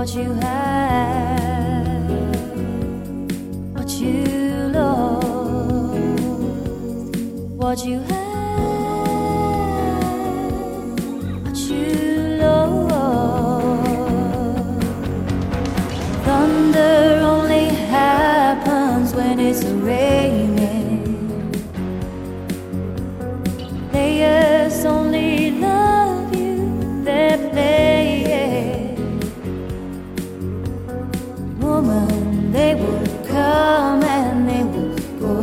what you have, what you lost, what you have, what you lost. Thunder only happens when it's raining. Players only love you, they're playing. Woman, they will come and they will go.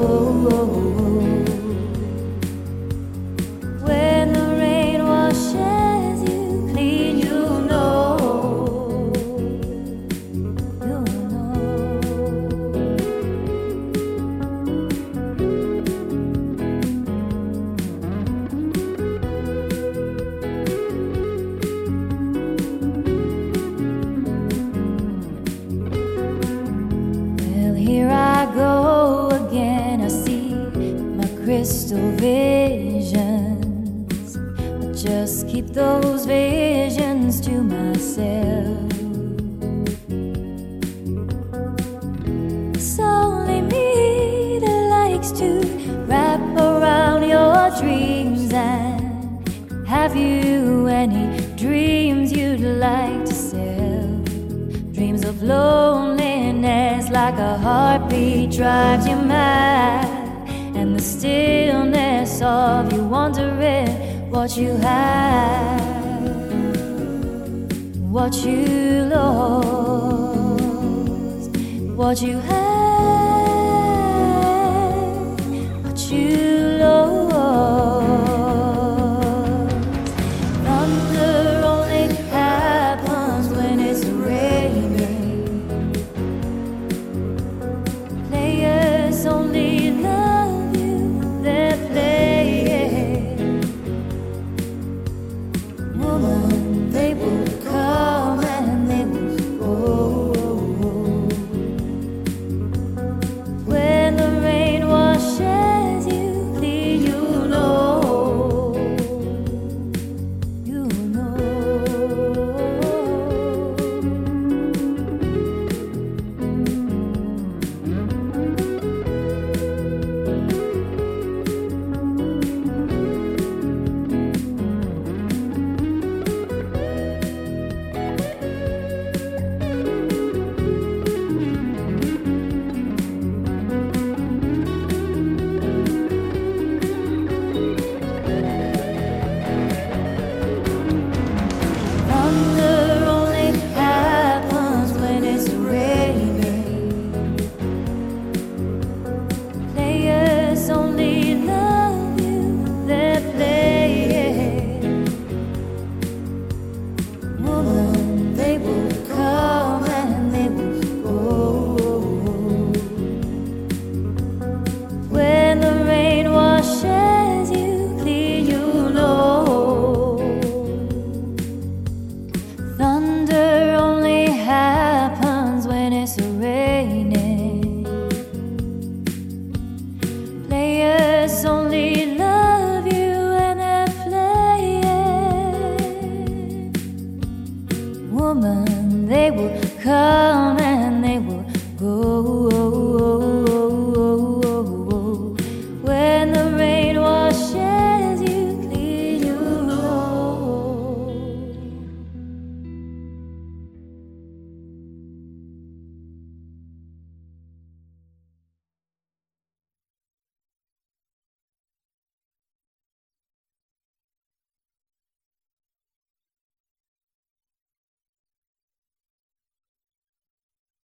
When the rain washes you clean, you know. You know. Well, here I go again. I see my crystal visions. I just keep those visions to myself. It's only me that likes to wrap around your dreams. And have you any dreams you'd like to sell? Dreams of loneliness, like a heartbeat drives you mad, and the stillness of you wondering what you have, what you lost, what you have, what you lost. Thunder only happens when it's raining. Players only love you, they're playing. Woman, they will come and they will go. When the rain washes you clean, you know. You know. Thunder only happens when it's raining. Players only love you, they're playing. Woman, they will come and they will go. When the rain washes you clean, you know. Thunder only happens when it's raining. Players only love you and they're playing. Woman, they will come and they will go.